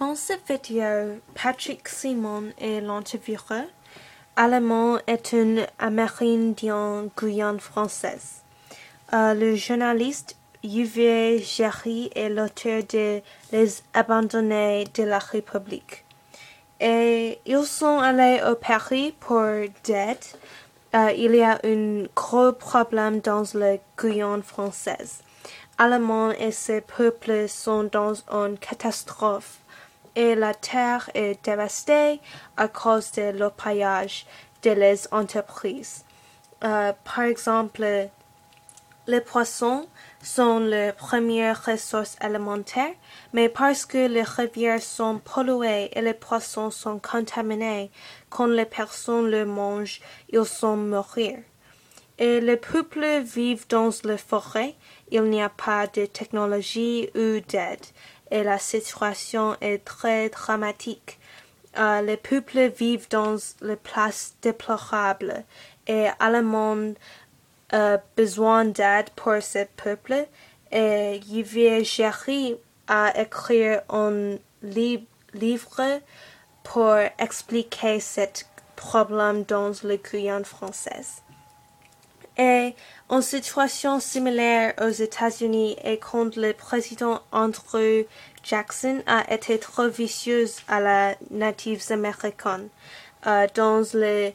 Dans cette vidéo, Patrick Simon est l'intervieweur. Allemand est un Amérindien Guyane française. Le journaliste Uwe Géry est l'auteur de Les Abandonnés de la République. Et ils sont allés au Paris pour d'aide. Il y a un gros problème dans la Guyane française. Allemands et ses peuples sont dans une catastrophe et la terre est dévastée à cause de l'orpaillage des entreprises. Par exemple, les poissons sont la première ressource alimentaire, mais parce que les rivières sont polluées et les poissons sont contaminés, quand les personnes les mangent, ils sont mourir. Et les peuples vivent dans les forêts, il n'y a pas de technologie ou d'aide, et la situation est très dramatique. Les peuples vivent dans les places déplorables, et Allemands besoin d'aide pour ce peuple, et Uwe Géry a écrit un livre pour expliquer ce problème dans la Guyane française. Et en situation similaire aux États-Unis et quand le président Andrew Jackson a été trop vicieux à la Natives américaines. Dans le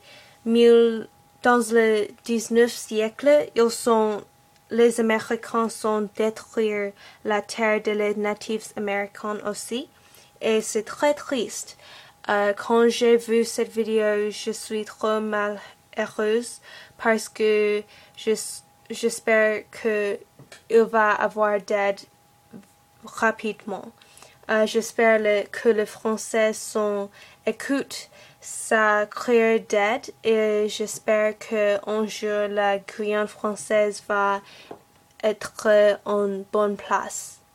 19e siècle, les Américains ont détruit la terre des Natives américains aussi. Et c'est très triste. Quand j'ai vu cette vidéo, je suis trop malheureuse parce que j'espère qu'il va avoir d'aide rapidement. J'espère que les Français écoutent sa cri d'aide et j'espère qu'un jour la Guyane française va être en bonne place.